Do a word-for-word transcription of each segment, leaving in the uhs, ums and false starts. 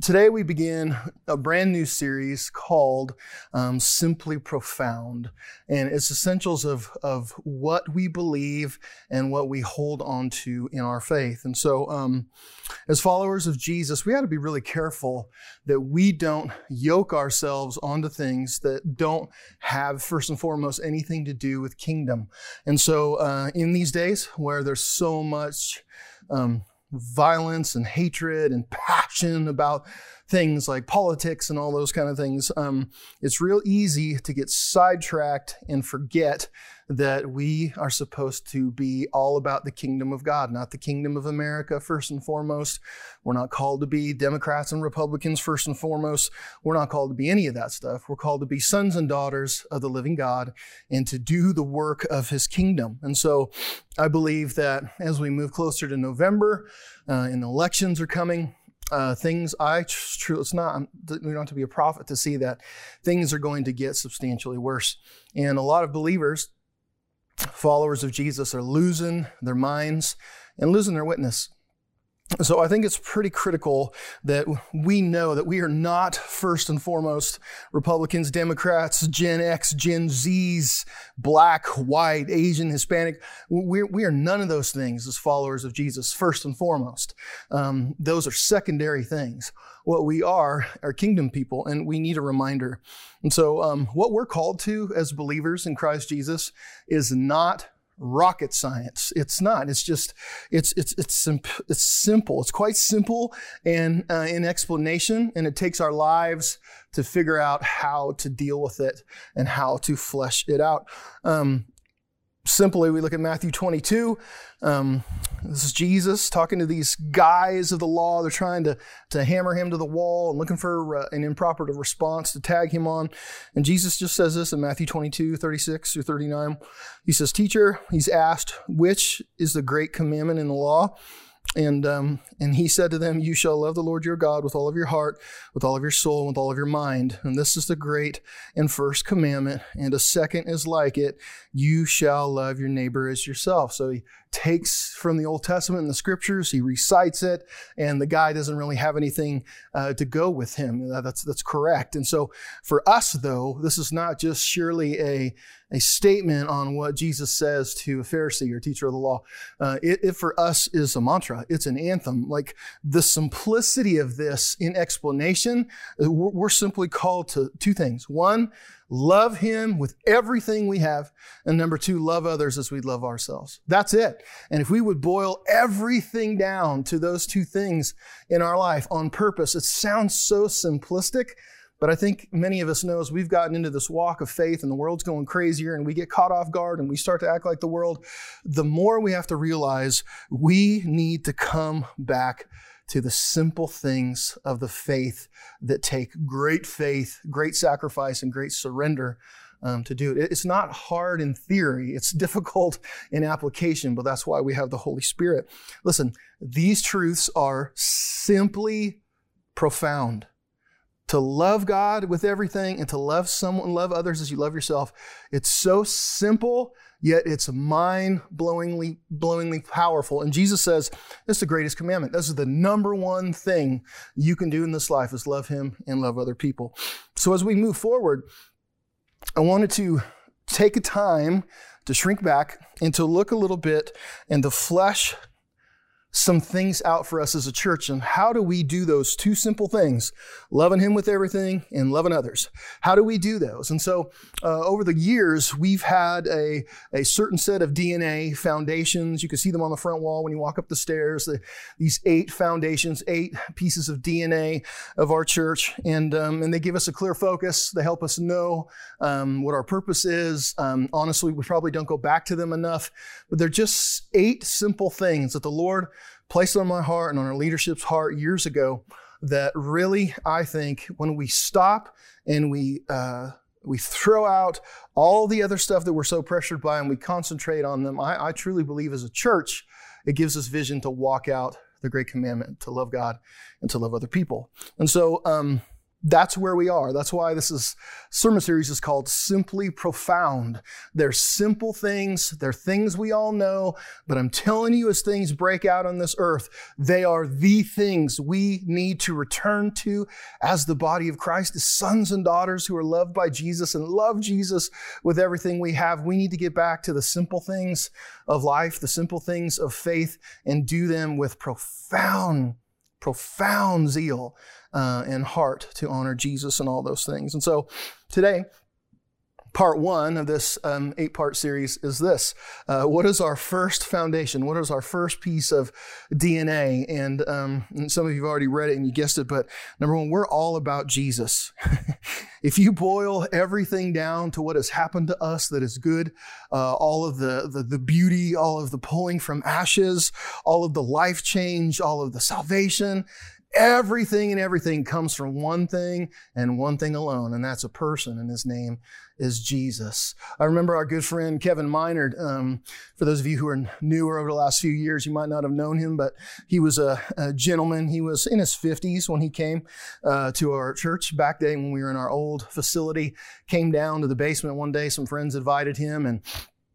Today we begin a brand new series called um, Simply Profound, and it's essentials of, of what we believe and what we hold on to in our faith. And so um, as followers of Jesus, we got to be really careful that we don't yoke ourselves onto things that don't have, first and foremost, anything to do with kingdom. And so uh, in these days where there's so much um, violence and hatred and passion about things like politics and all those kind of things, um, it's real easy to get sidetracked and forget that we are supposed to be all about the kingdom of God, not the kingdom of America first and foremost. We're not called to be Democrats and Republicans first and foremost. We're not called to be any of that stuff. We're called to be sons and daughters of the living God and to do the work of his kingdom. And so I believe that as we move closer to November uh, and elections are coming, Uh, things I true it's not we don't have to be a prophet to see that things are going to get substantially worse, and a lot of believers, followers of Jesus, are losing their minds and losing their witness. So I think it's pretty critical that we know that we are not first and foremost Republicans, Democrats, Gen X, Gen Zs, Black, White, Asian, Hispanic. We're, we are none of those things as followers of Jesus, first and foremost. Um, those are secondary things. What we are are kingdom people, and we need a reminder. And so um, what we're called to as believers in Christ Jesus is not rocket science. It's not. It's just, it's, it's, it's, simp- it's simple. It's quite simple and uh, in explanation, and it takes our lives to figure out how to deal with it and how to flesh it out. Um, Simply, we look at Matthew twenty-two. Um, this is Jesus talking to these guys of the law. They're trying to, to hammer him to the wall and looking for uh, an improper response to tag him on. And Jesus just says this in Matthew twenty-two, thirty-six through thirty-nine. He says, "Teacher," he's asked, "which is the great commandment in the law?" And um, and he said to them, "You shall love the Lord your God with all of your heart, with all of your soul, and with all of your mind. And this is the great and first commandment. And a second is like it. You shall love your neighbor as yourself." So he takes from the Old Testament and the scriptures, he recites it, and the guy doesn't really have anything uh, to go with him. That's that's correct. And so for us, though, this is not just surely a a statement on what Jesus says to a Pharisee or teacher of the law. Uh, it, it for us is a mantra. It's an anthem. Like the simplicity of this in explanation, we're, we're simply called to two things. One, love him with everything we have. And number two, love others as we love ourselves. That's it. And if we would boil everything down to those two things in our life on purpose, it sounds so simplistic. But I think many of us know as we've gotten into this walk of faith and the world's going crazier and we get caught off guard and we start to act like the world, the more we have to realize we need to come back to the simple things of the faith that take great faith, great sacrifice, and great surrender um, to do it. It's not hard in theory. It's difficult in application, but that's why we have the Holy Spirit. Listen, these truths are simply profound. To love God with everything and to love someone, love others as you love yourself. It's so simple, yet it's mind-blowingly blowingly powerful. And Jesus says, this is the greatest commandment. This is the number one thing you can do in this life is love him and love other people. So as we move forward, I wanted to take a time to shrink back and to look a little bit and to flesh some things out for us as a church. And how do we do those two simple things? Loving him with everything and loving others. How do we do those? And so uh, over the years, we've had a, a certain set of D N A foundations. You can see them on the front wall when you walk up the stairs. The, these eight foundations, eight pieces of D N A of our church. And, um, and they give us a clear focus. They help us know um, what our purpose is. Um, honestly, we probably don't go back to them enough. But they're just eight simple things that the Lord placed on my heart and on our leadership's heart years ago that really, I think, when we stop and we uh, we throw out all the other stuff that we're so pressured by and we concentrate on them, I, I truly believe as a church, it gives us vision to walk out the great commandment, to love God and to love other people. And so um, That's where we are. That's why this is sermon series is called Simply Profound. They're simple things. They're things we all know, but I'm telling you, as things break out on this earth, they are the things we need to return to as the body of Christ, as sons and daughters who are loved by Jesus and love Jesus with everything we have. We need to get back to the simple things of life, the simple things of faith, and do them with profound, profound zeal Uh, and heart to honor Jesus and all those things. And so today, part one of this um, eight-part series is this. Uh, what is our first foundation? What is our first piece of D N A? And, um, and some of you have already read it and you guessed it, but number one, we're all about Jesus. If you boil everything down to what has happened to us that is good, uh, all of the, the, the beauty, all of the pulling from ashes, all of the life change, all of the salvation, everything and everything comes from one thing and one thing alone, and that's a person, and his name is Jesus. I remember our good friend Kevin Minard. Um, for those of you who are newer over the last few years, you might not have known him, but he was a, a gentleman. He was in his fifties when he came uh, to our church back then when we were in our old facility. Came down to the basement one day. Some friends invited him, and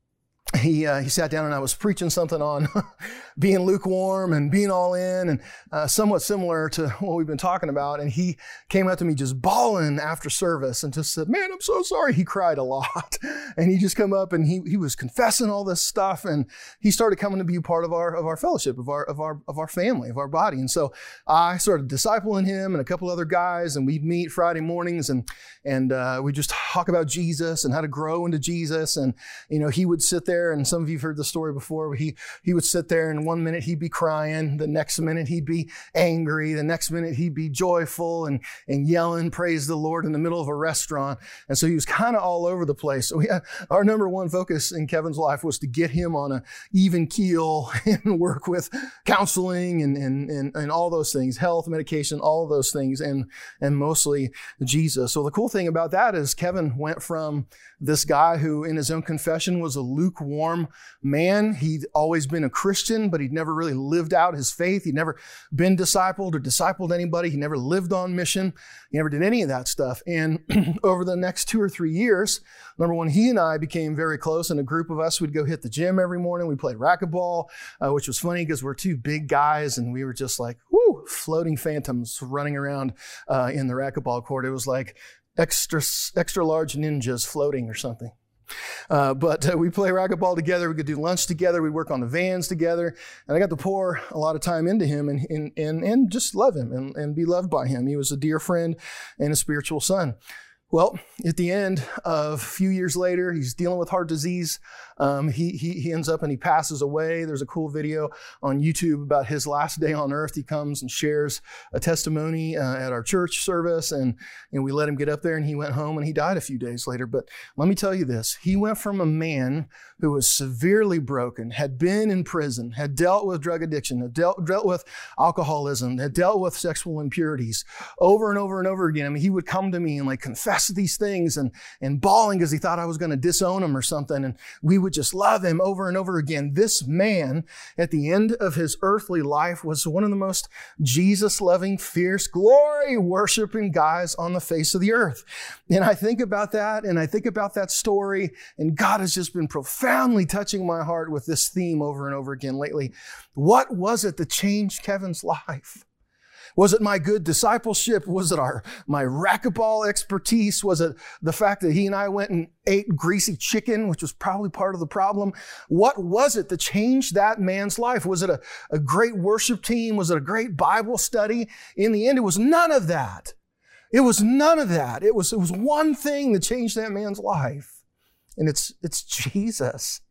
He uh, he sat down and I was preaching something on being lukewarm and being all in, and uh, somewhat similar to what we've been talking about. And he came up to me just bawling after service and just said, "Man, I'm so sorry." He cried a lot, and he just come up and he he was confessing all this stuff, and he started coming to be a part of our of our fellowship, of our of our of our family, of our body. And so I started discipling him and a couple other guys, and we'd meet Friday mornings and and uh, we just talk about Jesus and how to grow into Jesus. And you know, he would sit there. And some of you have heard the story before. He he would sit there, and one minute he'd be crying, the next minute he'd be angry, the next minute he'd be joyful and, and yelling, praise the Lord, in the middle of a restaurant. And so he was kind of all over the place. So we had, our number one focus in Kevin's life was to get him on an even keel and work with counseling and, and, and, and all those things, health, medication, all of those things, and, and mostly Jesus. So the cool thing about that is Kevin went from this guy who in his own confession was a lukewarm man. He'd always been a Christian, but he'd never really lived out his faith. He'd never been discipled or discipled anybody. He never lived on mission. He never did any of that stuff. And over the next two or three years, number one, he and I became very close, and a group of us would go hit the gym every morning. We played racquetball, uh, which was funny because we're two big guys, and we were just like, whoo, floating phantoms running around uh, in the racquetball court. It was like extra extra large ninjas floating or something. Uh, but uh, we play racquetball together. We could do lunch together. We work on the vans together. And I got to pour a lot of time into him and and and, and just love him and, and be loved by him. He was a dear friend and a spiritual son. Well, at the end of a few years later, he's dealing with heart disease. Um, he, he, he ends up and he passes away. There's a cool video on YouTube about his last day on earth. He comes and shares a testimony uh, at our church service, and you know, we let him get up there, and he went home and he died a few days later. But let me tell you this, he went from a man who was severely broken, had been in prison, had dealt with drug addiction, had dealt, dealt with alcoholism, had dealt with sexual impurities over and over and over again. I mean, he would come to me and like confess these things and, and bawling because he thought I was going to disown him or something. And we would just love him over and over again. This man at the end of his earthly life was one of the most Jesus-loving, fierce, glory-worshiping guys on the face of the earth. And I think about that and I think about that story, and God has just been profoundly touching my heart with this theme over and over again lately. What was it that changed Kevin's life? Was it my good discipleship? Was it our my racquetball expertise? Was it the fact that he and I went and ate greasy chicken, which was probably part of the problem? What was it that changed that man's life? Was it a, a great worship team? Was it a great Bible study? In the end, it was none of that. It was none of that. It was, it was one thing that changed that man's life. And it's, it's Jesus.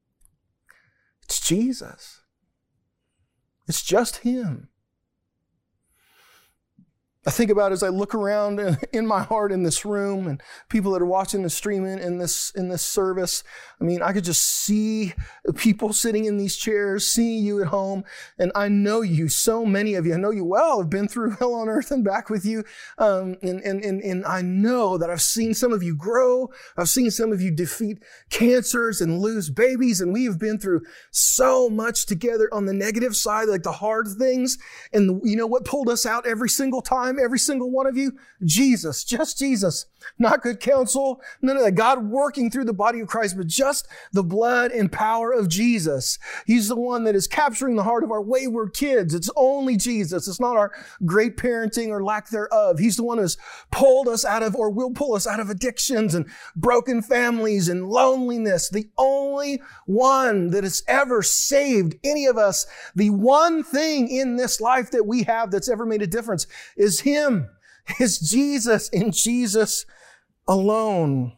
It's Jesus. It's just him. I think about it as I look around in my heart in this room and people that are watching the stream in, in this in this service. I mean, I could just see people sitting in these chairs, seeing you at home. And I know you, so many of you, I know you well, I've been through hell on earth and back with you. Um, and, and, and, and I know that I've seen some of you grow. I've seen some of you defeat cancers and lose babies. And we have been through so much together on the negative side, like the hard things. And you know what pulled us out every single time? time, every single one of you? Jesus, just Jesus. Not good counsel, none of that. God working through the body of Christ, but just the blood and power of Jesus. He's the one that is capturing the heart of our wayward kids. It's only Jesus. It's not our great parenting or lack thereof. He's the one who's pulled us out of, or will pull us out of addictions and broken families and loneliness. The only one that has ever saved any of us, the one thing in this life that we have that's ever made a difference is Him, is Jesus, and Jesus alone.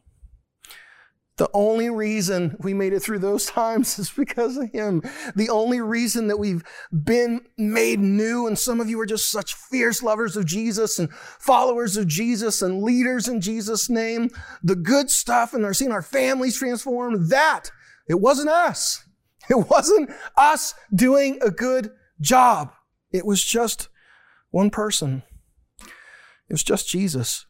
The only reason we made it through those times is because of Him. The only reason that we've been made new, and some of you are just such fierce lovers of Jesus and followers of Jesus and leaders in Jesus' name, the good stuff, and are seeing our families transformed, that, it wasn't us. It wasn't us doing a good job. It was just one person. It was just Jesus.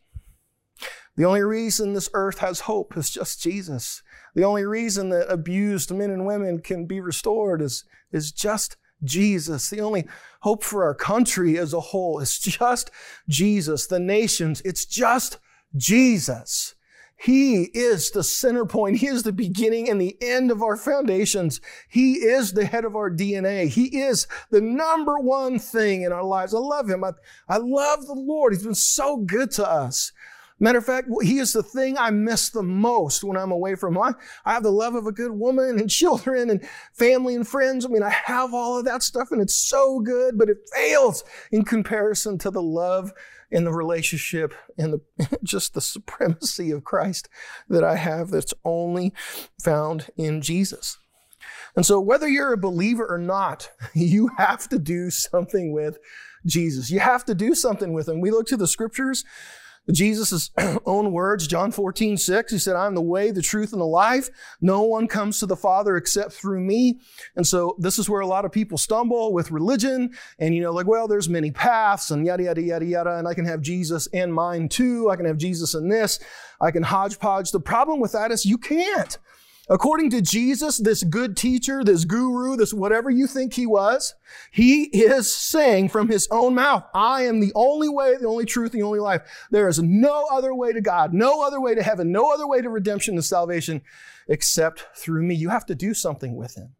The only reason this earth has hope is just Jesus. The only reason that abused men and women can be restored is, is just Jesus. The only hope for our country as a whole is just Jesus. The nations, it's just Jesus. He is the center point. He is the beginning and the end of our foundations. He is the head of our D N A. He is the number one thing in our lives. I love Him. I, I love the Lord. He's been so good to us. Matter of fact, He is the thing I miss the most when I'm away from Him. I, I have the love of a good woman and children and family and friends. I mean, I have all of that stuff and it's so good, but it fails in comparison to the love and the relationship and the, just the supremacy of Christ that I have that's only found in Jesus. And so whether you're a believer or not, you have to do something with Jesus. You have to do something with Him. We look to the scriptures, Jesus' own words, John fourteen six, He said, "I am the way, the truth, and the life. No one comes to the Father except through me." And so this is where a lot of people stumble with religion and, you know, like, well, there's many paths and yada, yada, yada, yada. And I can have Jesus and mine too. I can have Jesus in this. I can hodgepodge. The problem with that is you can't. According to Jesus, this good teacher, this guru, this whatever you think He was, He is saying from His own mouth, I am the only way, the only truth, the only life. There is no other way to God, no other way to heaven, no other way to redemption and salvation except through me. You have to do something with Him.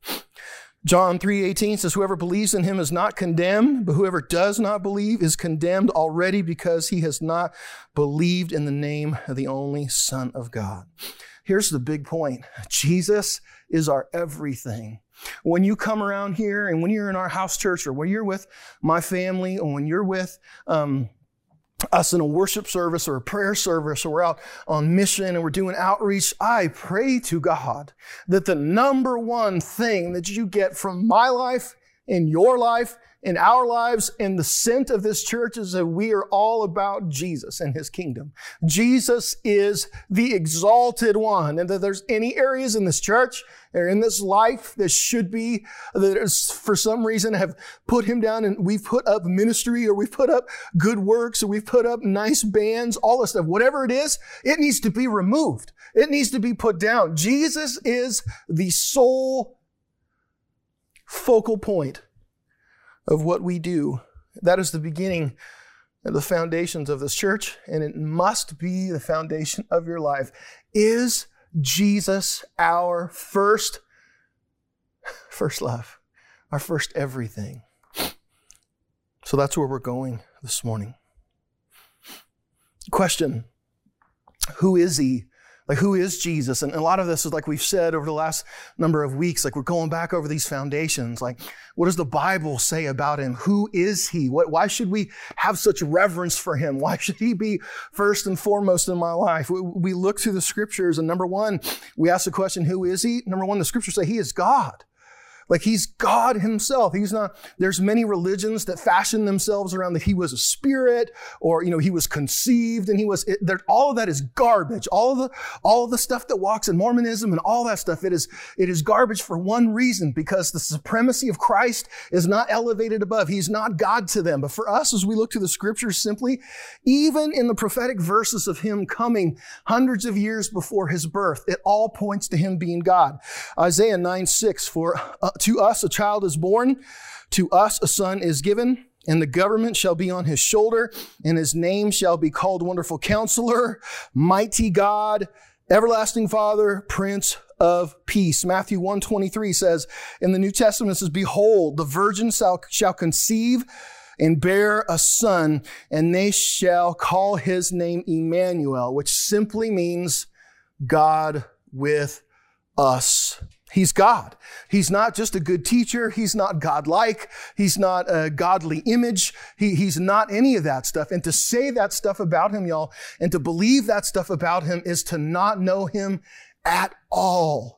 John three eighteen says, "Whoever believes in Him is not condemned, but whoever does not believe is condemned already because he has not believed in the name of the only Son of God." Here's the big point. Jesus is our everything. When you come around here and when you're in our house church or when you're with my family or when you're with um, us in a worship service or a prayer service or we're out on mission and we're doing outreach, I pray to God that the number one thing that you get from my life, in your life, in our lives, and the scent of this church is that we are all about Jesus and His kingdom. Jesus is the exalted one. And that there's any areas in this church or in this life that should be, that is, for some reason have put Him down and we've put up ministry or we've put up good works or we've put up nice bands, all this stuff, whatever it is, it needs to be removed. It needs to be put down. Jesus is the sole focal point of what we do. That is the beginning of the foundations of this church, and it must be the foundation of your life. Is Jesus our first, first love, our first everything? So that's where we're going this morning. Question, who is He? Like, who is Jesus? And a lot of this is like we've said over the last number of weeks, like we're going back over these foundations. Like, what does the Bible say about Him? Who is He? What, why should we have such reverence for Him? Why should He be first and foremost in my life? We, we look through the scriptures and number one, we ask the question, who is He? Number one, the scriptures say He is God. Like He's God Himself. He's not, there's many religions that fashion themselves around that He was a spirit or, you know, He was conceived and He was, it, there, all of that is garbage. All of the, all of the stuff that walks in Mormonism and all that stuff, it is, it is garbage for one reason, because the supremacy of Christ is not elevated above. He's not God to them. But for us, as we look to the scriptures simply, even in the prophetic verses of Him coming hundreds of years before His birth, it all points to Him being God. Isaiah nine six, for uh, to us a child is born, to us a son is given, And the government shall be on his shoulder, and his name shall be called Wonderful Counselor, Mighty God, Everlasting Father, Prince of Peace. Matthew one twenty-three says in the New Testament, it says, behold, the virgin shall, shall conceive and bear a son, and they shall call his name Emmanuel, which simply means God with us. He's God. He's not just a good teacher. He's not godlike. He's not a godly image. He, he's not any of that stuff. And to say that stuff about him, y'all, and to believe that stuff about him is to not know him at all.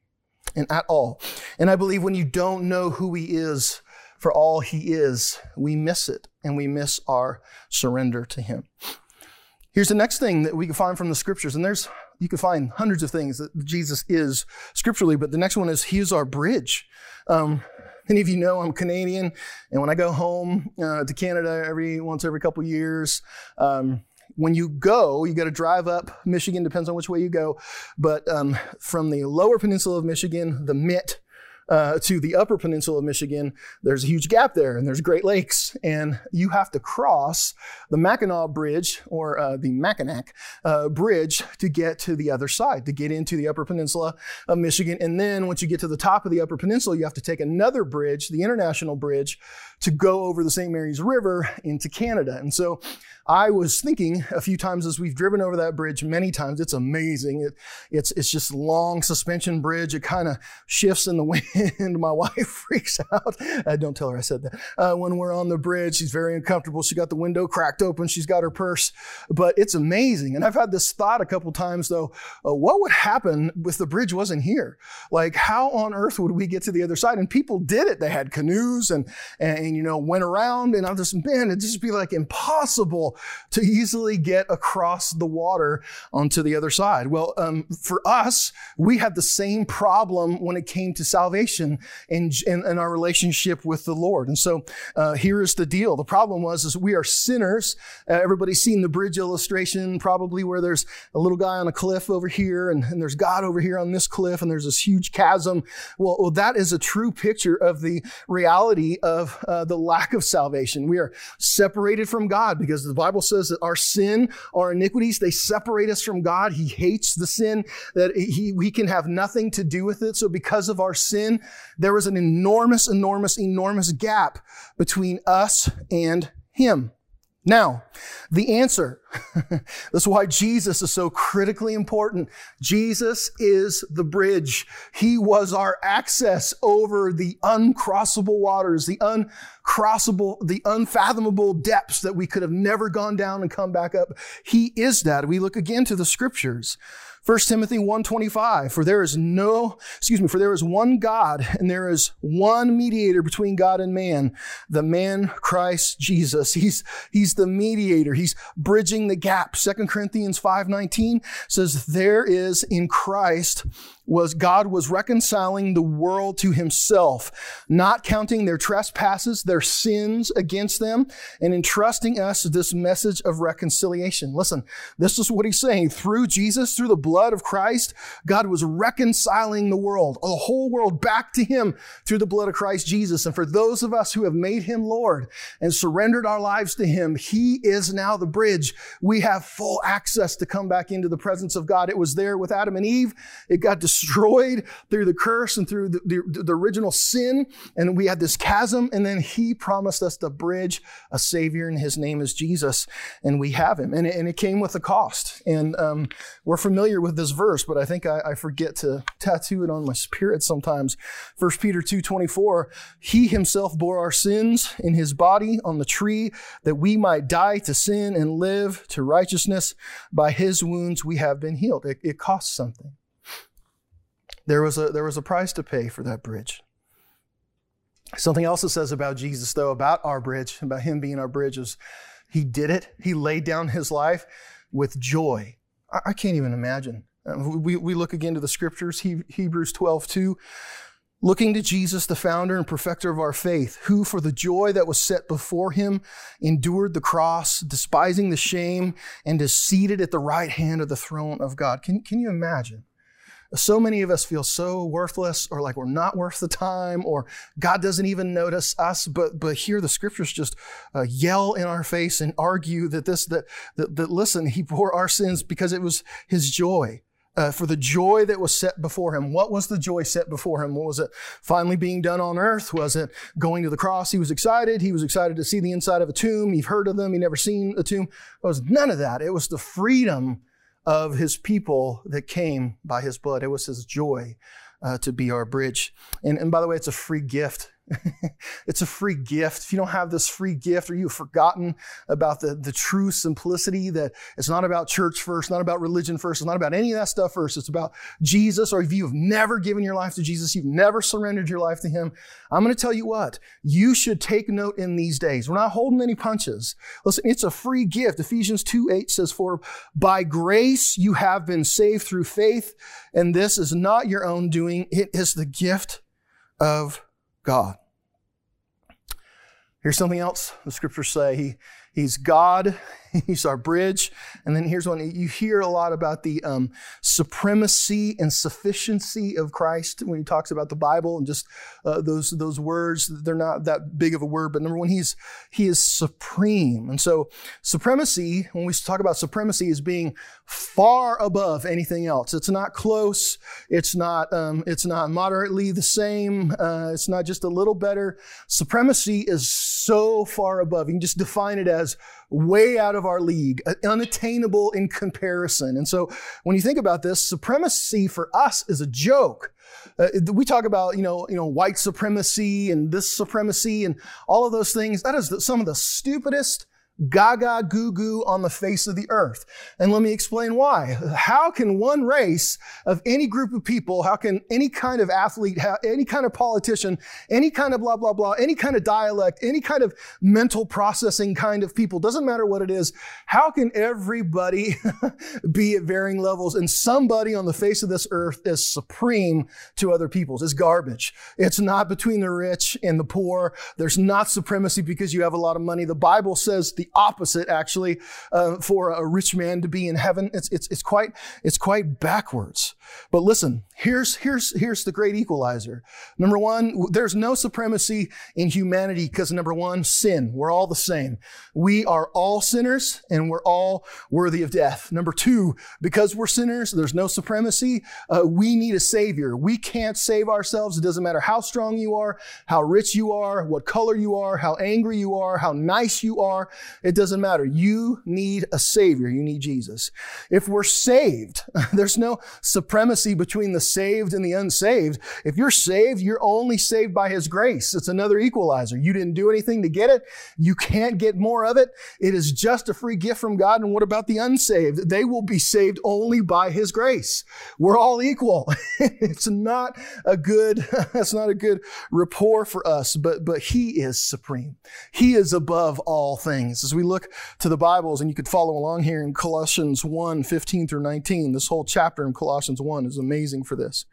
And at all. And I believe when you don't know who he is for all he is, we miss it, and we miss our surrender to him. Here's the next thing that we can find from the scriptures, and there's you can find hundreds of things that Jesus is scripturally, but the next one is he is our bridge. Um, many of you know I'm Canadian, and when I go home uh, to Canada every once every couple years, um, when you go, you got to drive up Michigan, depends on which way you go, but um, from the lower peninsula of Michigan, the Mitt, Uh, to the upper peninsula of Michigan, there's a huge gap there, and there's Great Lakes, and you have to cross the Mackinac Bridge, or uh, the Mackinac uh, Bridge, to get to the other side, to get into the upper peninsula of Michigan. And then once you get to the top of the upper peninsula, you have to take another bridge, the International Bridge, to go over the Saint Mary's River into Canada. And so I was thinking a few times as we've driven over that bridge many times, it's amazing. It, it's, it's just long suspension bridge. It kind of shifts in the wind. My wife freaks out. Uh, don't tell her I said that. Uh, when we're on the bridge, she's very uncomfortable. She got the window cracked open. She's got her purse, but it's amazing. And I've had this thought a couple times though, uh, what would happen if the bridge wasn't here? Like how on earth would we get to the other side? And people did it. They had canoes and, and, and you know, went around, and I just, man, it'd just be like impossible to easily get across the water onto the other side. Well, um, for us, we had the same problem when it came to salvation and, and, and our relationship with the Lord. And so uh, here is the deal. The problem was is we are sinners. Uh, everybody's seen the bridge illustration, probably where there's a little guy on a cliff over here, and, and there's God over here on this cliff, and there's this huge chasm. Well, well that is a true picture of the reality of uh, the lack of salvation. We are separated from God because the Bible says that our sin, our iniquities, they separate us from God. He hates the sin, that he, we can have nothing to do with it. So because of our sin, there was an enormous, enormous, enormous gap between us and him. Now, the answer, that's why Jesus is so critically important. Jesus is the bridge. He was our access over the uncrossable waters, the uncrossable, the unfathomable depths that we could have never gone down and come back up. He is that. We look again to the scriptures. First Timothy one twenty-five, for there is no, excuse me, for there is one God and there is one mediator between God and man, the man Christ Jesus. He's, he's the mediator. He's bridging the gap. Second Corinthians five nineteen says there is in Christ was God was reconciling the world to himself, not counting their trespasses, their sins against them, and entrusting us this message of reconciliation. Listen, this is what he's saying. Through Jesus, through the blood of Christ, God was reconciling the world, the whole world back to him through the blood of Christ Jesus. And for those of us who have made him Lord and surrendered our lives to him, he is now the bridge. We have full access to come back into the presence of God. It was there with Adam and Eve. It got destroyed through the curse and through the, the, the original sin. And we had this chasm. And then he promised us to bridge a savior, and his name is Jesus. And we have him. And it, and it came with a cost. And um, we're familiar with this verse, but I think I, I forget to tattoo it on my spirit sometimes. First Peter two twenty-four, he himself bore our sins in his body on the tree, that we might die to sin and live to righteousness. By his wounds we have been healed. It, it costs something. There was a there was a price to pay for that bridge. Something else it says about Jesus, though, about our bridge, about him being our bridge, is he did it. He laid down his life with joy. I, I can't even imagine. We, we look again to the scriptures, he, Hebrews twelve two, looking to Jesus, the founder and perfecter of our faith, who for the joy that was set before him endured the cross, despising the shame, and is seated at the right hand of the throne of God. Can, can you imagine? So many of us feel so worthless, or like we're not worth the time, or God doesn't even notice us. But but here the scriptures just uh, yell in our face and argue that this that, that that listen, he bore our sins because it was his joy. Uh, for the joy that was set before him. What was the joy set before him? What was it? Finally being done on earth? Was it going to the cross? He was excited. He was excited to see the inside of a tomb. You've heard of them. You've never seen a tomb. It was none of that. It was the freedom of his people that came by his blood. It was his joy uh, to be our bridge. And, and by the way, it's a free gift. It's a free gift. If you don't have this free gift, or you've forgotten about the, the true simplicity that it's not about church first, not about religion first, it's not about any of that stuff first. It's about Jesus. Or if you've never given your life to Jesus, you've never surrendered your life to him, I'm going to tell you what, you should take note in these days. We're not holding any punches. Listen, it's a free gift. Ephesians two eight says, for by grace you have been saved through faith, and this is not your own doing. It is the gift of God. Here's something else the scriptures say. He, he's God. He's our bridge. And then here's one. You hear a lot about the um, supremacy and sufficiency of Christ when he talks about the Bible, and just uh, those those words. They're not that big of a word, but number one, he's he is supreme. And so supremacy, when we talk about supremacy, is being far above anything else. It's not close. It's not um, it's not moderately the same. Uh, it's not just a little better. Supremacy is so far above. You can just define it as way out of our league, unattainable in comparison. And so when you think about this, supremacy for us is a joke. Uh, we talk about, you know, you know, white supremacy and this supremacy and all of those things. That is the, some of the stupidest gaga goo goo on the face of the earth. And let me explain why. How can one race of any group of people, how can any kind of athlete, any kind of politician, any kind of blah, blah, blah, any kind of dialect, any kind of mental processing kind of people, doesn't matter what it is, how can everybody be at varying levels and somebody on the face of this earth is supreme to other peoples? It's garbage. It's not between the rich and the poor. There's not supremacy because you have a lot of money. The Bible says the opposite, actually, uh, for a rich man to be in heaven. It's, it's, it's quite, it's quite backwards. But listen, here's, here's, here's the great equalizer. Number one, there's no supremacy in humanity because number one, sin. We're all the same. We are all sinners and we're all worthy of death. Number two, because we're sinners, there's no supremacy. Uh, we need a savior. We can't save ourselves. It doesn't matter how strong you are, how rich you are, what color you are, how angry you are, how nice you are. It doesn't matter. You need a savior. You need Jesus. If we're saved, there's no supremacy between the saved and the unsaved. If you're saved, you're only saved by his grace. It's another equalizer. You didn't do anything to get it. You can't get more of it. It is just a free gift from God. And what about the unsaved? They will be saved only by his grace. We're all equal. It's not a good, it's not a good rapport for us, but, but he is supreme. He is above all things. As we look to the Bibles, and you could follow along here in Colossians one, fifteen through nineteen, this whole chapter in Colossians one is amazing for this.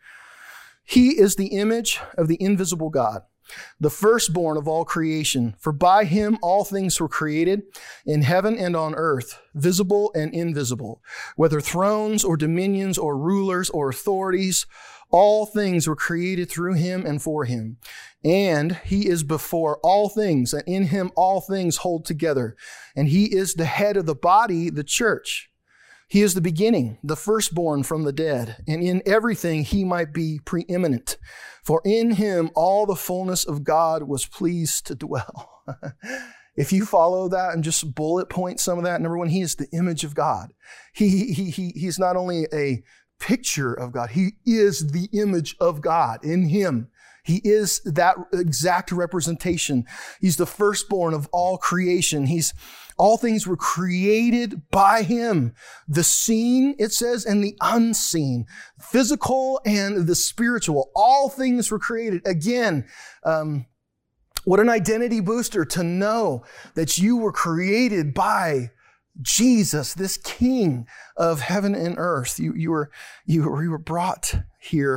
He is the image of the invisible God, the firstborn of all creation. For by him all things were created in heaven and on earth, visible and invisible, whether thrones or dominions or rulers or authorities. All things were created through him and for him. And he is before all things, and in him all things hold together. And he is the head of the body, the church. He is the beginning, the firstborn from the dead, and in everything he might be preeminent. For in him all the fullness of God was pleased to dwell. If you follow that and just bullet point some of that, number one, he is the image of God. He, he, he, he's not only a picture of God, he is the image of God in him. He is that exact representation. He's the firstborn of all creation. He's all things were created by him. The seen, it says, and the unseen, physical and the spiritual. All things were created. Again, um, what an identity booster to know that you were created by Jesus, this King of heaven and earth. You, you were, you were, you were brought here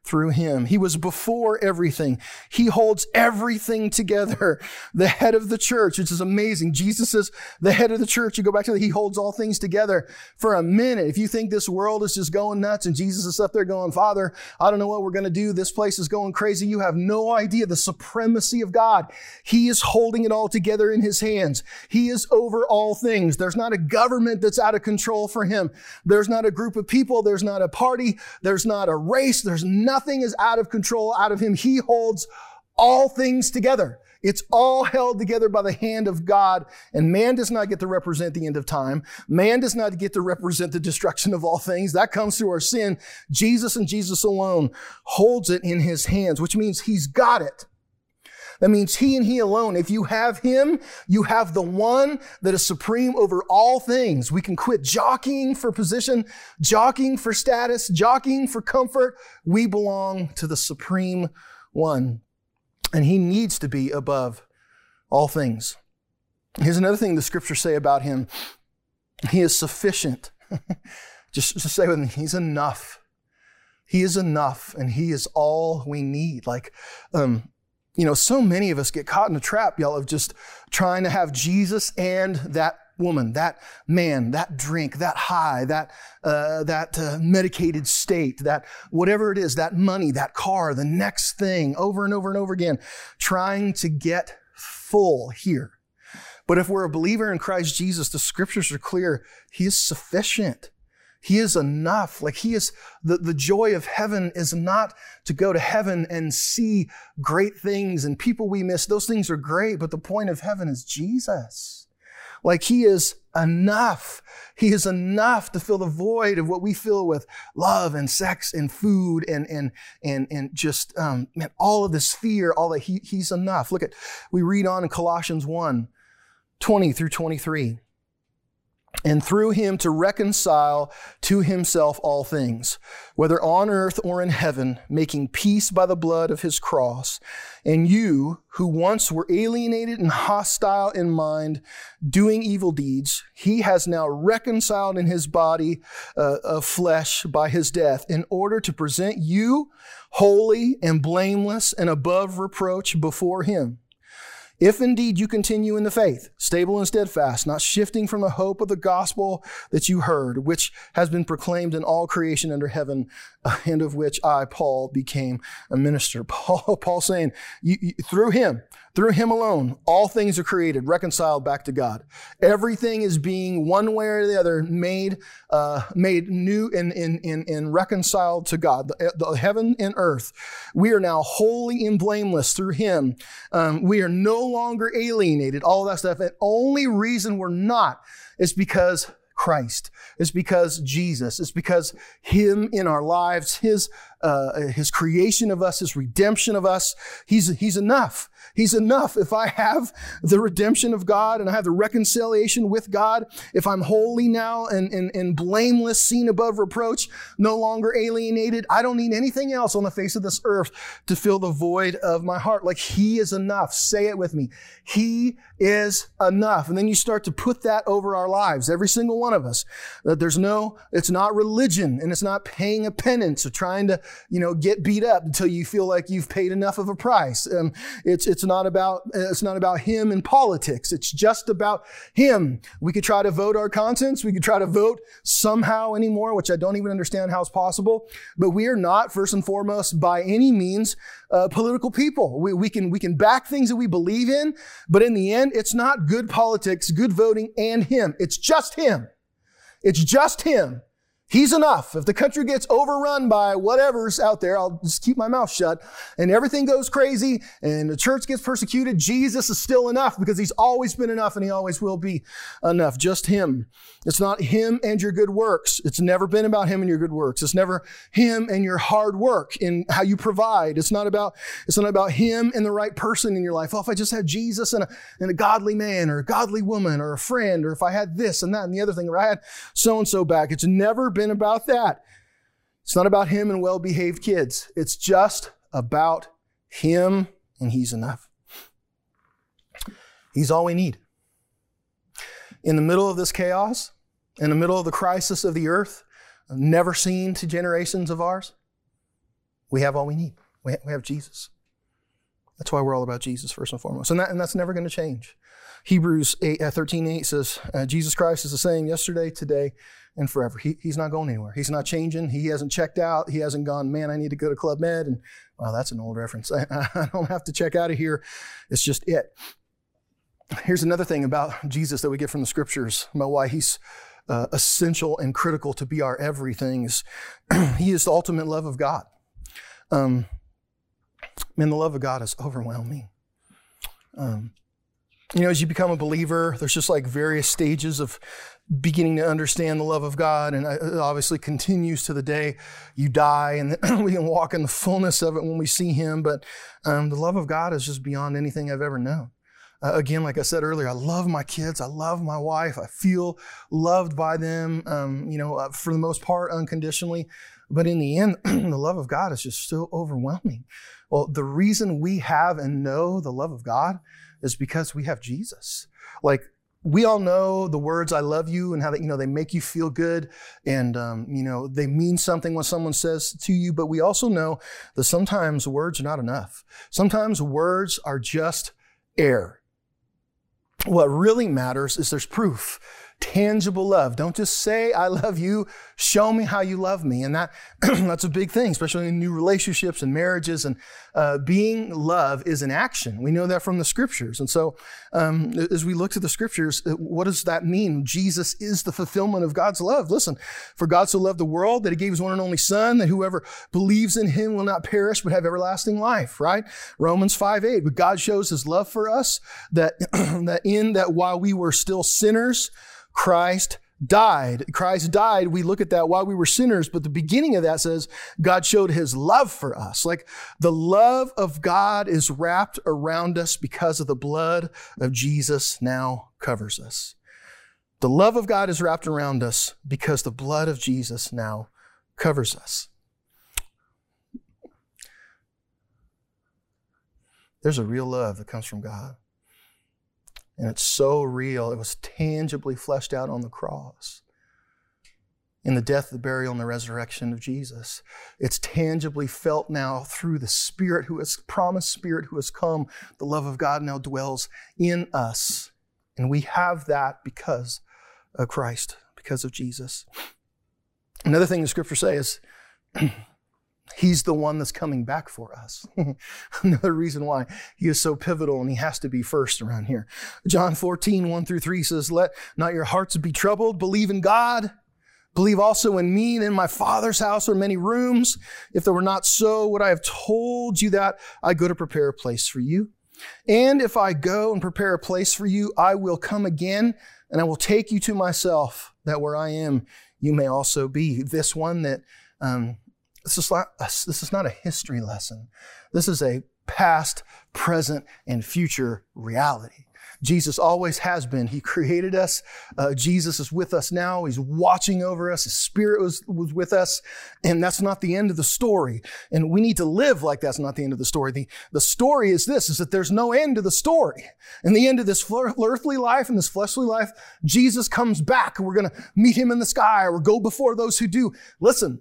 through him. He was before everything. He holds everything together. The head of the church, which is amazing. Jesus is the head of the church. You go back to the, he holds all things together. For a minute, if you think this world is just going nuts and Jesus is up there going, Father, I don't know what we're going to do. This place is going crazy. You have no idea the supremacy of God. He is holding it all together in his hands. He is over all things. There's not a government that's out of control for him. There's not a group of people. There's not a party. There's not a race. There's nothing is out of control out of him. He holds all things together. It's all held together by the hand of God, and man does not get to represent the end of time. Man does not get to represent the destruction of all things. That comes through our sin. Jesus and Jesus alone holds it in his hands, which means he's got it. That means he and he alone. If you have him, you have the one that is supreme over all things. We can quit jockeying for position, jockeying for status, jockeying for comfort. We belong to the supreme one, and he needs to be above all things. Here's another thing the scriptures say about him. He is sufficient. just, just say with me, he's enough. He is enough, and he is all we need. Like, um, You know, so many of us get caught in a trap, y'all, of just trying to have Jesus and that woman, that man, that drink, that high, that uh, that uh, medicated state, that whatever it is, that money, that car, the next thing, over and over and over again, trying to get full here. But if we're a believer in Christ Jesus, the scriptures are clear. He is sufficient. He is enough. Like he is, the, the joy of heaven is not to go to heaven and see great things and people we miss. Those things are great, but the point of heaven is Jesus. Like he is enough. He is enough to fill the void of what we fill with love and sex and food and, and, and, and just, um, man, all of this fear, all that he, he's enough. Look at, we read on in Colossians one, twenty through twenty-three. And through him to reconcile to himself all things, whether on earth or in heaven, making peace by the blood of his cross. And you, who once were alienated and hostile in mind, doing evil deeds, he has now reconciled in his body uh, of flesh by his death, in order to present you holy and blameless and above reproach before him. If indeed you continue in the faith, stable and steadfast, not shifting from the hope of the gospel that you heard, which has been proclaimed in all creation under heaven, and of which I, Paul, became a minister. Paul, Paul saying, you, you, through him, through him alone, all things are created, reconciled back to God. Everything is being one way or the other made, uh, made new and, and, and, and reconciled to God. The, the heaven and earth. We are now holy and blameless through him. Um, we are no longer alienated, all that stuff. And the only reason we're not is because Christ. It's because Jesus. It's because him in our lives, his, uh, his creation of us, his redemption of us. He's, he's enough. He's enough. If I have the redemption of God and I have the reconciliation with God, if I'm holy now and, and, and blameless, seen above reproach, no longer alienated, I don't need anything else on the face of this earth to fill the void of my heart. Like he is enough. Say it with me. He is enough. And then you start to put that over our lives, every single one of us. That there's no, it's not religion and it's not paying a penance or trying to, you know, get beat up until you feel like you've paid enough of a price. Um, it's, it's not about, it's not about him in politics. It's just about him. We could try to vote our conscience. We could try to vote somehow anymore, which I don't even understand how it's possible. But we are not, first and foremost, by any means, uh, political people. We, we can, we can back things that we believe in, but in the end, it's not good politics, good voting, and him. It's just him. It's just him. He's enough. If the country gets overrun by whatever's out there, I'll just keep my mouth shut, and everything goes crazy and the church gets persecuted, Jesus is still enough because he's always been enough and he always will be enough. Just him. It's not him and your good works. It's never been about him and your good works. It's never him and your hard work in how you provide. It's not about, it's not about him and the right person in your life. Oh, if I just had Jesus and a, and a godly man or a godly woman or a friend, or if I had this and that and the other thing, or I had so-and-so back. It's never been about that. It's not about him and well-behaved kids. It's just about him, and he's enough. He's all we need. In the middle of this chaos, in the middle of the crisis of the earth, never seen to generations of ours, we have all we need. We have Jesus. That's why we're all about Jesus first and foremost. And, that, and that's never going to change. Hebrews eight, uh, thirteen eight says, uh, Jesus Christ is the same yesterday, today, and forever. He, he's not going anywhere. He's not changing. He hasn't checked out. He hasn't gone, man, I need to go to Club Med. And well, that's an old reference. I, I don't have to check out of here. It's just it. Here's another thing about Jesus that we get from the scriptures about why he's uh, essential and critical to be our everything is he is the ultimate love of God. Um, man, the love of God is overwhelming. Um, you know, as you become a believer, there's just like various stages of beginning to understand the love of God, and it obviously continues to the day you die, and we can walk in the fullness of it when we see him, but um, the love of God is just beyond anything I've ever known. Uh, again, like I said earlier, I love my kids. I love my wife. I feel loved by them, um, you know, uh, for the most part, unconditionally. But in the end, the love of God is just so overwhelming. Well, the reason we have and know the love of God is because we have Jesus. Like, we all know the words, I love you, and how that, you know, they make you feel good. And, um, you know, they mean something when someone says to you. But we also know that sometimes words are not enough. Sometimes words are just air. What really matters is there's proof. Tangible love. Don't just say, I love you. Show me how you love me. And that that's a big thing, especially in new relationships and marriages. And uh, being love is an action. We know that from the scriptures. And so um, as we look to the scriptures, what does that mean? Jesus is the fulfillment of God's love. Listen, for God so loved the world that he gave his one and only son, that whoever believes in him will not perish but have everlasting life, right? Romans five eight. But God shows his love for us, that, that in that while we were still sinners, Christ died. Christ died. We look at that while we were sinners, but the beginning of that says God showed his love for us. Like, the love of God is wrapped around us because of the blood of Jesus now covers us. The love of God is wrapped around us because the blood of Jesus now covers us. There's a real love that comes from God. And it's so real. It was tangibly fleshed out on the cross. In the death, the burial, and the resurrection of Jesus. It's tangibly felt now through the Spirit who has promised, Spirit who has come. The love of God now dwells in us. And we have that because of Christ, because of Jesus. Another thing the scriptures say is, he's the one that's coming back for us. Another reason why he is so pivotal and he has to be first around here. John fourteen, one through three says, let not your hearts be troubled. Believe in God. Believe also in me. And in my Father's house are many rooms. If there were not so, would I have told you that I go to prepare a place for you? And if I go and prepare a place for you, I will come again and I will take you to myself, that where I am, you may also be. This one that, um, This is, not, this is not a history lesson. This is a past, present, and future reality. Jesus always has been. He created us. Uh, Jesus is with us now. He's watching over us. His Spirit was, was with us. And that's not the end of the story. And we need to live like that's not the end of the story. The, the story is this, is that there's no end to the story. In the end of this earthly life and this fleshly life, Jesus comes back. We're going to meet him in the sky, or go before those who do. Listen,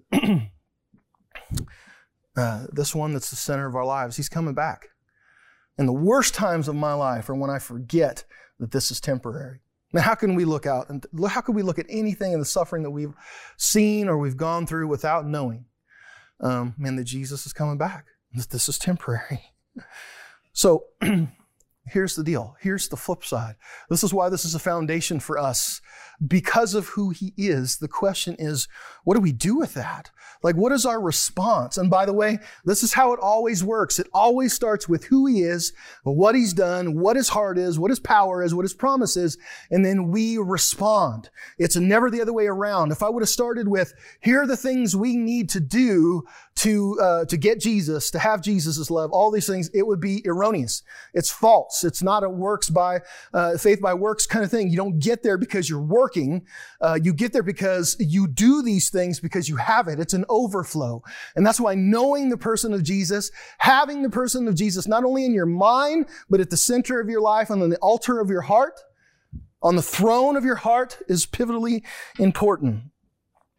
Uh, this one that's the center of our lives, he's coming back. And the worst times of my life are when I forget that this is temporary. Now, how can we look out and how can we look at anything in the suffering that we've seen or we've gone through without knowing, um, man, that Jesus is coming back, that this is temporary. So here's the deal. Here's the flip side. This is why this is a foundation for us. Because of who he is, the question is, what do we do with that? Like, what is our response? And by the way, this is how it always works. It always starts with who he is, what he's done, what his heart is, what his power is, what his promise is, and then we respond. It's never the other way around. If I would have started with, here are the things we need to do to uh, to get Jesus, to have Jesus' love, all these things, it would be erroneous. It's false. It's not a works by, uh, faith by works kind of thing. You don't get there because you're working. Uh, you get there because you do these things because you have it. It's an overflow. And that's why knowing the person of Jesus, having the person of Jesus, not only in your mind, but at the center of your life and on the altar of your heart, on the throne of your heart, is pivotally important.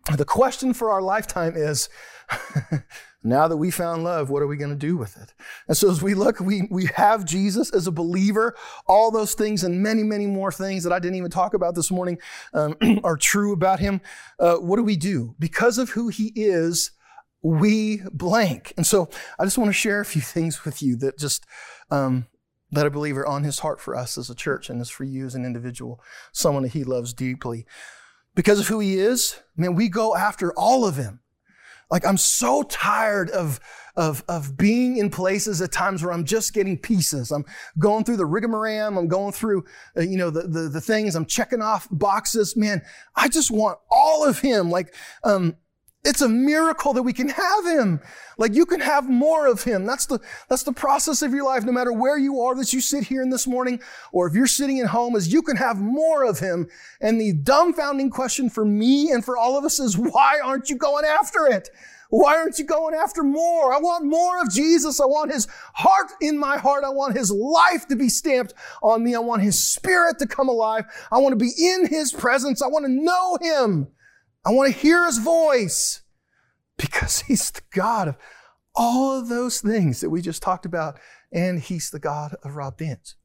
The question for our lifetime is, now that we found love, what are we going to do with it? And so as we look, we, we have Jesus as a believer. All those things and many, many more things that I didn't even talk about this morning um, are true about him. Uh, what do we do? Because of who he is, we blank. And so I just want to share a few things with you that just, um, that I believe are on his heart for us as a church and is for you as an individual, someone that he loves deeply. Because of who he is, man, we go after all of him. Like, I'm so tired of, of, of being in places at times where I'm just getting pieces. I'm going through the rigmarole. I'm going through, uh, you know, the, the, the things. I'm checking off boxes. Man, I just want all of him. Like, um, it's a miracle that we can have him. Like, you can have more of him. That's the, that's the process of your life. No matter where you are, that you sit here in this morning, or if you're sitting at home, is you can have more of him. And the dumbfounding question for me and for all of us is, why aren't you going after it? Why aren't you going after more? I want more of Jesus. I want his heart in my heart. I want his life to be stamped on me. I want his spirit to come alive. I want to be in his presence. I want to know him. I want to hear his voice, because he's the God of all of those things that we just talked about, and he's the God of Rob Dance.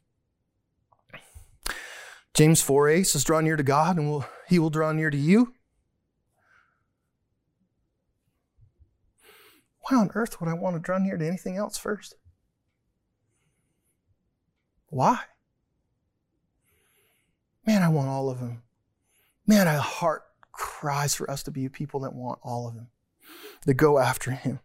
James four eight says, draw near to God and we'll, he will draw near to you. Why on earth would I want to draw near to anything else first? Why? Man, I want all of them. Man, my heart cries for us to be people that want all of him, that go after him.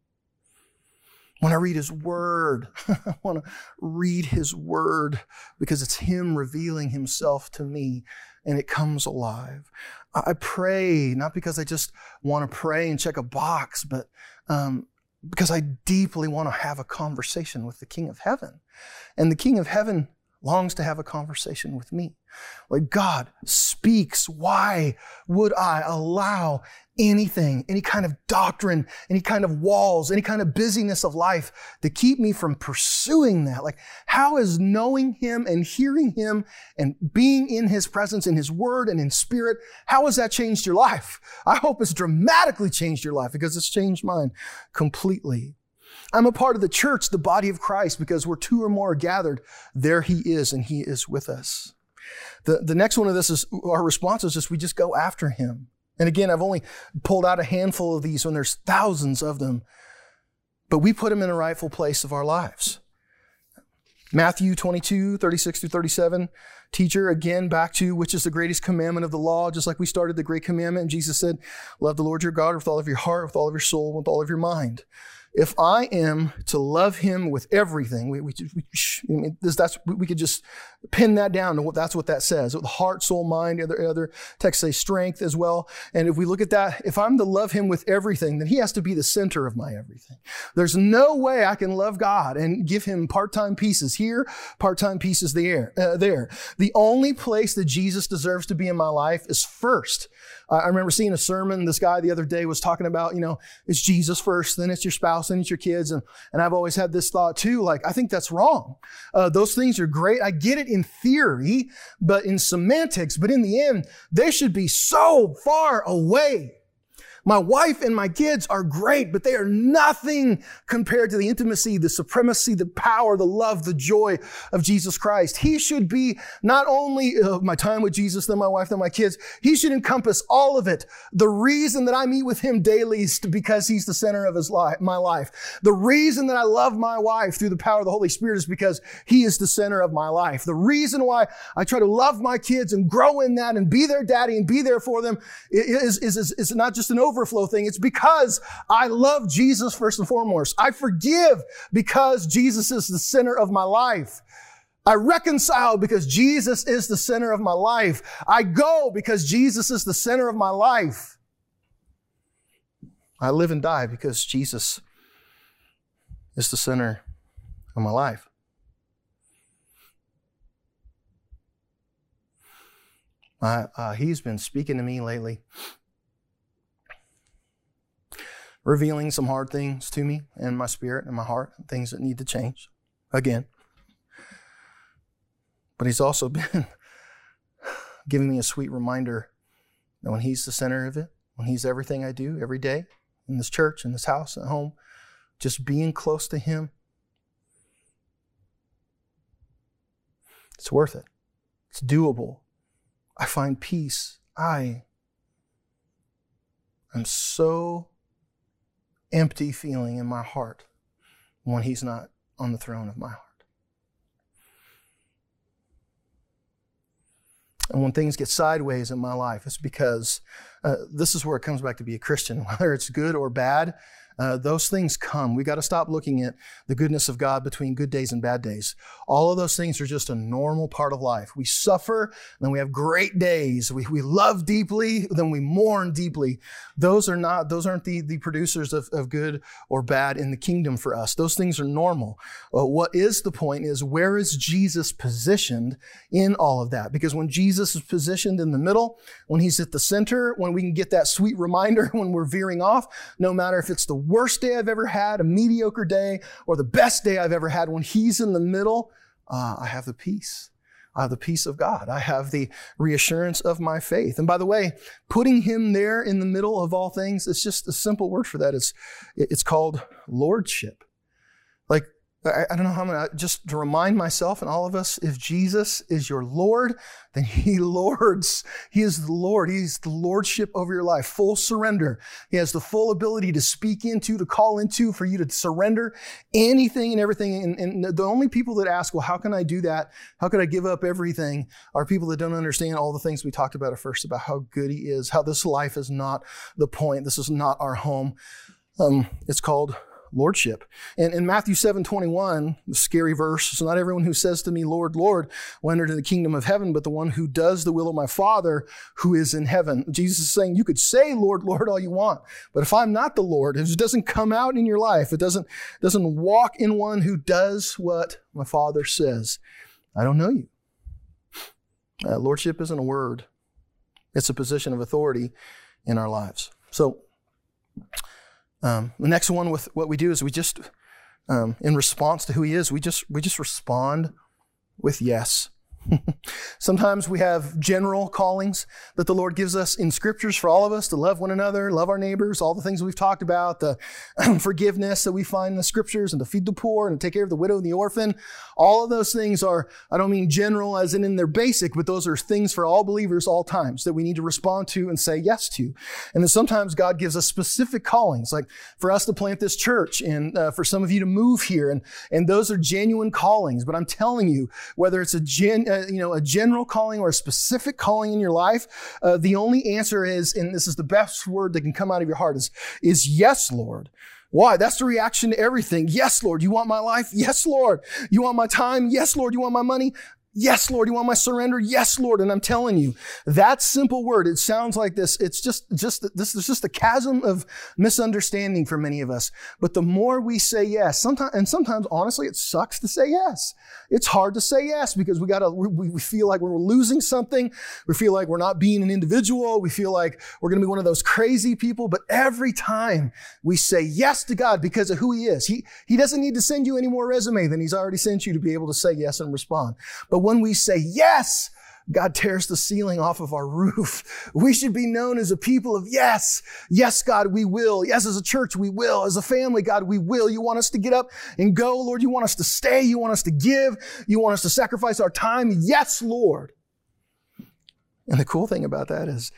When I read his word, I want to read his word because it's him revealing himself to me and it comes alive. I pray, not because I just want to pray and check a box, but um, because I deeply want to have a conversation with the King of Heaven. And the King of Heaven longs to have a conversation with me. Like, God speaks. Why would I allow anything, any kind of doctrine, any kind of walls, any kind of busyness of life to keep me from pursuing that? Like, how is knowing him and hearing him and being in his presence, in his word and in spirit, how has that changed your life? I hope it's dramatically changed your life, because it's changed mine completely. I'm a part of the church, the body of Christ, because where two or more are gathered, there he is, and he is with us. The, the next one of this is, our response is just, we just go after him. And again, I've only pulled out a handful of these when there's thousands of them, but we put him in a rightful place of our lives. Matthew twenty-two, thirty-six through thirty-seven, teacher, again, back to which is the greatest commandment of the law, just like we started the great commandment. And Jesus said, love the Lord your God with all of your heart, with all of your soul, with all of your mind. If I am to love him with everything, we, we, we, I mean, this, that's, we could just pin that down to what that's what that says. With heart, soul, mind, other, other texts say strength as well. And if we look at that, if I'm to love him with everything, then he has to be the center of my everything. There's no way I can love God and give him part-time pieces here, part-time pieces there. Uh, there. The only place that Jesus deserves to be in my life is first. Uh, I remember seeing a sermon. This guy the other day was talking about, you know, it's Jesus first, then it's your spouse, then it's your kids. And, and I've always had this thought too, like, I think that's wrong. Uh, those things are great. I get it in theory, but in semantics, but in the end, they should be so far away. My wife and my kids are great, but they are nothing compared to the intimacy, the supremacy, the power, the love, the joy of Jesus Christ. He should be not only uh, my time with Jesus, then my wife, then my kids. He should encompass all of it. The reason that I meet with him daily is because he's the center of his life, my life. The reason that I love my wife through the power of the Holy Spirit is because he is the center of my life. The reason why I try to love my kids and grow in that and be their daddy and be there for them is, is, is, is not just an overflow thing. It's because I love Jesus first and foremost. I forgive because Jesus is the center of my life. I reconcile because Jesus is the center of my life. I go because Jesus is the center of my life. I live and die because Jesus is the center of my life. Uh, uh, he's been speaking to me lately, revealing some hard things to me in my spirit and my heart, things that need to change again. But he's also been giving me a sweet reminder that when he's the center of it, when he's everything I do every day in this church, in this house, at home, just being close to him, it's worth it. It's doable. I find peace. I am so empty feeling in my heart when he's not on the throne of my heart. And when things get sideways in my life, it's because uh, this is where it comes back to be a Christian. Whether it's good or bad, uh, those things come. We got to stop looking at the goodness of God between good days and bad days. All of those things are just a normal part of life. We suffer, then we have great days. We, we love deeply, then we mourn deeply. Those are not, those aren't the, the producers of, of good or bad in the kingdom for us. Those things are normal. Uh, what is the point is, where is Jesus positioned in all of that? Because when Jesus is positioned in the middle, when he's at the center, when we can get that sweet reminder when we're veering off, no matter if it's the worst day I've ever had, a mediocre day, or the best day I've ever had, when he's in the middle, uh, I have the peace. I have the peace of God. I have the reassurance of my faith. And by the way, putting him there in the middle of all things, it's just a simple word for that. It's, it's called lordship. Like, I, I don't know how I'm going to, just to remind myself and all of us, if Jesus is your Lord, then he lords. He is the Lord. He's the lordship over your life, full surrender. He has the full ability to speak into, to call into, for you to surrender anything and everything. And, and the only people that ask, well, how can I do that? How could I give up everything? Are people that don't understand all the things we talked about at first, about how good he is, how this life is not the point. This is not our home. Um, it's called lordship. And in Matthew seven twenty-one, the scary verse, so not everyone who says to me, Lord, Lord, will enter into the kingdom of heaven, but the one who does the will of my Father who is in heaven. Jesus is saying, you could say, Lord, Lord, all you want, but if I'm not the Lord, if it doesn't come out in your life, it doesn't, doesn't walk in one who does what my Father says, I don't know you. Uh, lordship isn't a word. It's a position of authority in our lives. So, Um, the next one with what we do is we just, um, in response to who he is, we just we just respond with yes. Sometimes we have general callings that the Lord gives us in scriptures for all of us to love one another, love our neighbors, all the things we've talked about, the forgiveness that we find in the scriptures, and to feed the poor and to take care of the widow and the orphan. All of those things are, I don't mean general as in in their basic, but those are things for all believers all times that we need to respond to and say yes to. And then sometimes God gives us specific callings, like for us to plant this church and uh, for some of you to move here. And, and those are genuine callings. But I'm telling you, whether it's a gen, uh, you know, a general calling or a specific calling in your life, uh, the only answer is, and this is the best word that can come out of your heart, is, is yes, Lord. Why? That's the reaction to everything. Yes, Lord. You want my life? Yes, Lord. You want my time? Yes, Lord. You want my money? Yes, Lord. You want my surrender? Yes, Lord. And I'm telling you, that simple word, it sounds like this. It's just, just, this is just a chasm of misunderstanding for many of us. But the more we say yes, sometimes, and sometimes honestly, it sucks to say yes. It's hard to say yes because we gotta, we, we feel like we're losing something. We feel like we're not being an individual. We feel like we're going to be one of those crazy people. But every time we say yes to God because of who he is, he, he doesn't need to send you any more resume than he's already sent you to be able to say yes and respond. But when we say yes, God tears the ceiling off of our roof. We should be known as a people of yes. Yes, God, we will. Yes, as a church, we will. As a family, God, we will. You want us to get up and go, Lord. You want us to stay. You want us to give. You want us to sacrifice our time. Yes, Lord. And the cool thing about that is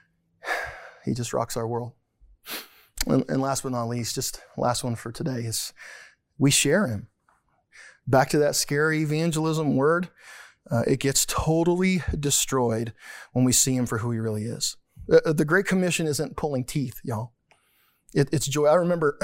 he just rocks our world. And, and last but not least, just last one for today is we share him. Back to that scary evangelism word. Uh, it gets totally destroyed when we see him for who he really is. The, the Great Commission isn't pulling teeth, y'all. It, it's joy. I remember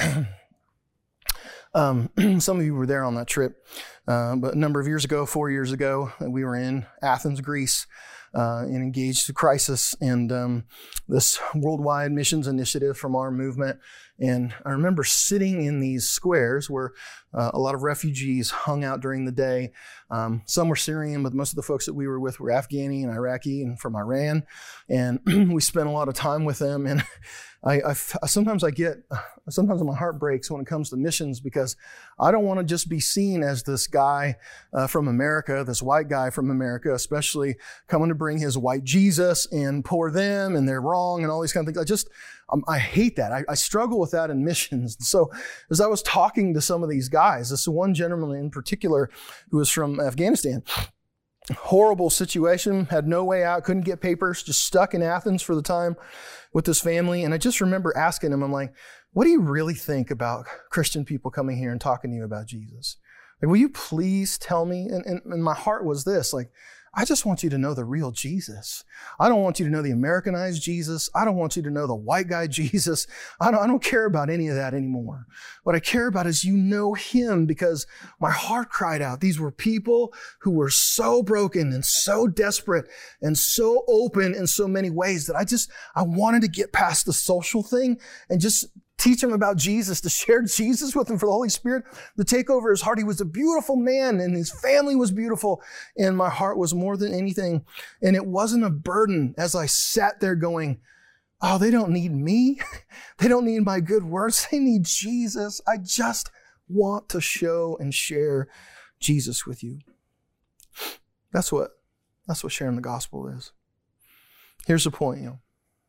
um, some of you were there on that trip, uh, but a number of years ago, four years ago, we were in Athens, Greece, uh, and engaged the crisis and um, this worldwide missions initiative from our movement. And I remember sitting in these squares where uh, a lot of refugees hung out during the day. Um, some were Syrian, but most of the folks that we were with were Afghani and Iraqi and from Iran. And we spent a lot of time with them. And I, I sometimes I get, sometimes my heart breaks when it comes to missions because I don't want to just be seen as this guy uh, from America, this white guy from America, especially coming to bring his white Jesus and poor them and they're wrong and all these kind of things. I just, um, I hate that. I, I struggle with that in missions. So as I was talking to some of these guys, this one gentleman in particular who was from Afghanistan, horrible situation, had no way out, couldn't get papers, just stuck in Athens for the time with his family. And I just remember asking him, I'm like, what do you really think about Christian people coming here and talking to you about Jesus? Like, will you please tell me? And, and, and my heart was this, like, I just want you to know the real Jesus. I don't want you to know the Americanized Jesus. I don't want you to know the white guy Jesus. I don't, I don't care about any of that anymore. What I care about is you know him, because my heart cried out. These were people who were so broken and so desperate and so open in so many ways that I just, I wanted to get past the social thing and just teach him about Jesus, to share Jesus with him, for the Holy Spirit to take over his heart. He was a beautiful man and his family was beautiful. And my heart was more than anything. And it wasn't a burden as I sat there going, oh, they don't need me. They don't need my good words. They need Jesus. I just want to show and share Jesus with you. That's what, that's what sharing the gospel is. Here's the point, you know.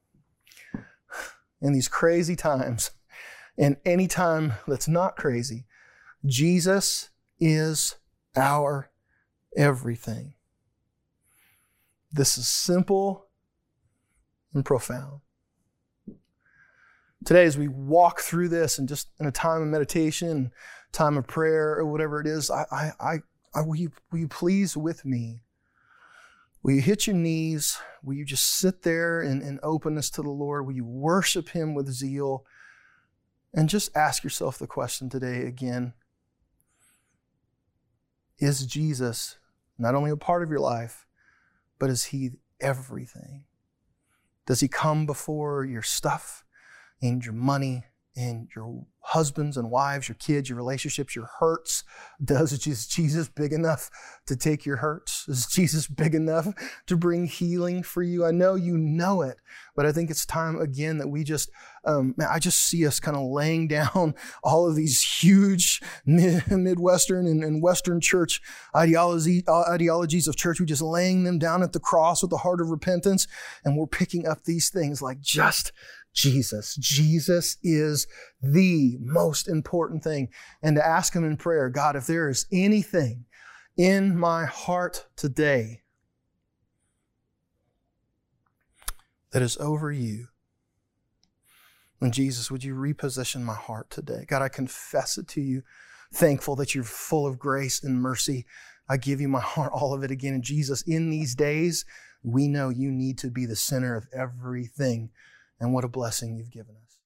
In these crazy times, and any time that's not crazy, Jesus is our everything. This is simple and profound. Today, as we walk through this and just in a time of meditation, time of prayer, or whatever it is, I, I, I, I will you, will you please with me? Will you hit your knees? Will you just sit there in, in openness to the Lord? Will you worship him with zeal? And just ask yourself the question today again. Is Jesus not only a part of your life, but is he everything? Does he come before your stuff and your money and your husbands and wives, your kids, your relationships, your hurts? Does is Jesus big enough to take your hurts? Is Jesus big enough to bring healing for you? I know you know it, but I think it's time again that we just, um, man, I just see us kind of laying down all of these huge Midwestern and, and Western church ideology, ideologies of church. We're just laying them down at the cross with the heart of repentance, and we're picking up these things like just Jesus. Jesus is the most important thing. And to ask him in prayer, God, if there is anything in my heart today that is over you, then Jesus, would you reposition my heart today? God, I confess it to you, thankful that you're full of grace and mercy. I give you my heart, all of it again. And Jesus, in these days, we know you need to be the center of everything. And what a blessing you've given us.